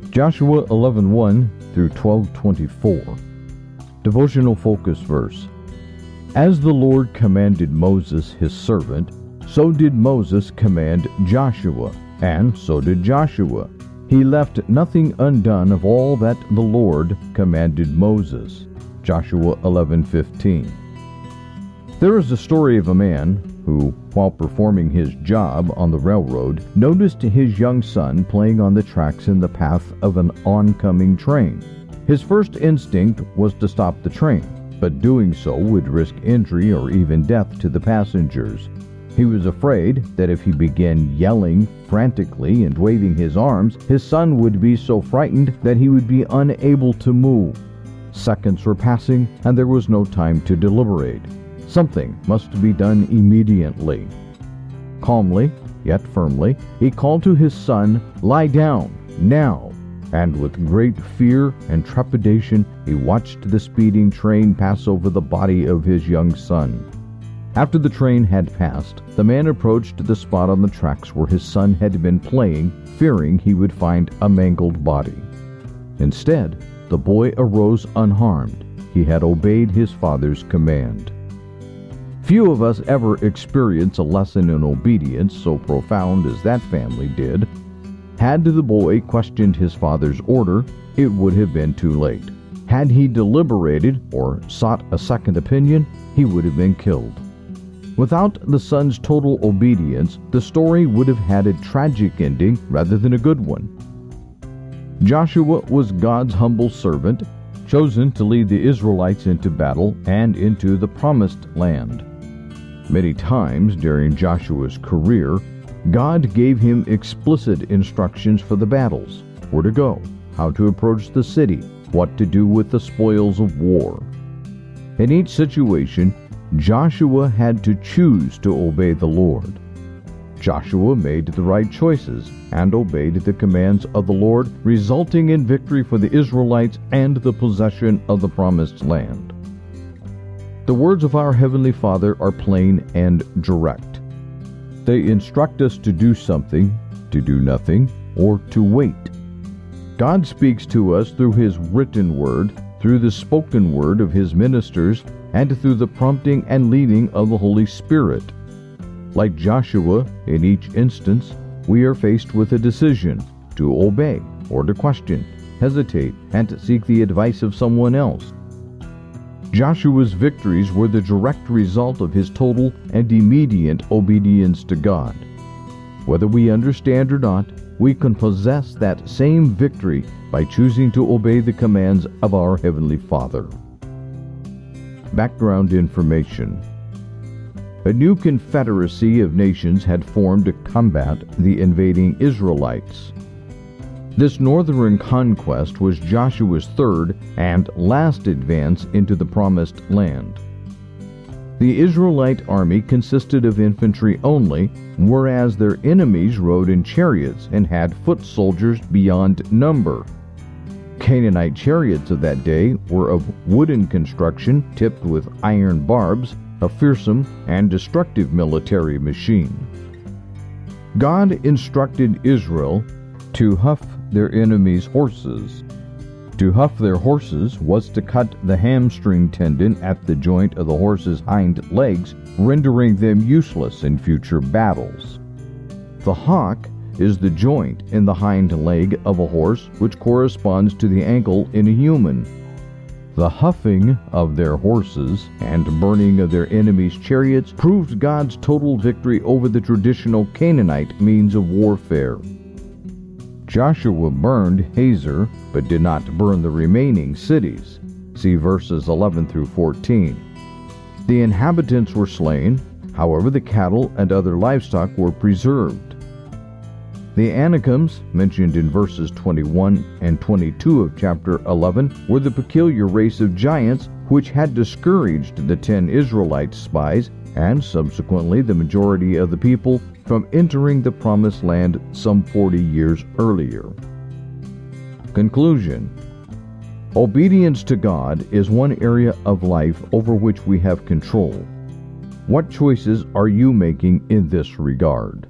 Joshua 11:1 through 12:24. Devotional focus verse. As the Lord commanded Moses his servant, so did Moses command Joshua, and so did Joshua. He left nothing undone of all that the Lord commanded Moses. Joshua 11:15. There is a story of a man who, while performing his job on the railroad, noticed his young son playing on the tracks in the path of an oncoming train. His first instinct was to stop the train, but doing so would risk injury or even death to the passengers. He was afraid that if he began yelling frantically and waving his arms, his son would be so frightened that he would be unable to move. Seconds were passing, and there was no time to deliberate. Something must be done immediately. Calmly, yet firmly, he called to his son, "Lie down, now!" And with great fear and trepidation, he watched the speeding train pass over the body of his young son. After the train had passed, the man approached the spot on the tracks where his son had been playing, fearing he would find a mangled body. Instead, the boy arose unharmed. He had obeyed his father's command. Few of us ever experience a lesson in obedience so profound as that family did. Had the boy questioned his father's order, it would have been too late. Had he deliberated or sought a second opinion, he would have been killed. Without the son's total obedience, the story would have had a tragic ending rather than a good one. Joshua was God's humble servant, chosen to lead the Israelites into battle and into the promised land. Many times during Joshua's career, God gave him explicit instructions for the battles, where to go, how to approach the city, what to do with the spoils of war. In each situation, Joshua had to choose to obey the Lord. Joshua made the right choices and obeyed the commands of the Lord, resulting in victory for the Israelites and the possession of the promised land. The words of our Heavenly Father are plain and direct. They instruct us to do something, to do nothing, or to wait. God speaks to us through His written word, through the spoken word of His ministers, and through the prompting and leading of the Holy Spirit. Like Joshua, in each instance, we are faced with a decision to obey or to question, hesitate, and to seek the advice of someone else. Joshua's victories were the direct result of his total and immediate obedience to God. Whether we understand or not, we can possess that same victory by choosing to obey the commands of our Heavenly Father. Background information. A new confederacy of nations had formed to combat the invading Israelites. This northern conquest was Joshua's third and last advance into the promised land. The Israelite army consisted of infantry only, whereas their enemies rode in chariots and had foot soldiers beyond number. Canaanite chariots of that day were of wooden construction tipped with iron barbs, a fearsome and destructive military machine. God instructed Israel to hoof their enemies' horses. To hoof their horses was to cut the hamstring tendon at the joint of the horse's hind legs, rendering them useless in future battles. The hock is the joint in the hind leg of a horse which corresponds to the ankle in a human. The huffing of their horses and burning of their enemies' chariots proved God's total victory over the traditional Canaanite means of warfare. Joshua burned Hazor, but did not burn the remaining cities. See verses 11 through 14. The inhabitants were slain, however the cattle and other livestock were preserved. The Anakims, mentioned in verses 21 and 22 of chapter 11, were the peculiar race of giants which had discouraged the 10 Israelite spies and subsequently the majority of the people from entering the promised land some 40 years earlier. Conclusion. Obedience to God is one area of life over which we have control. What choices are you making in this regard?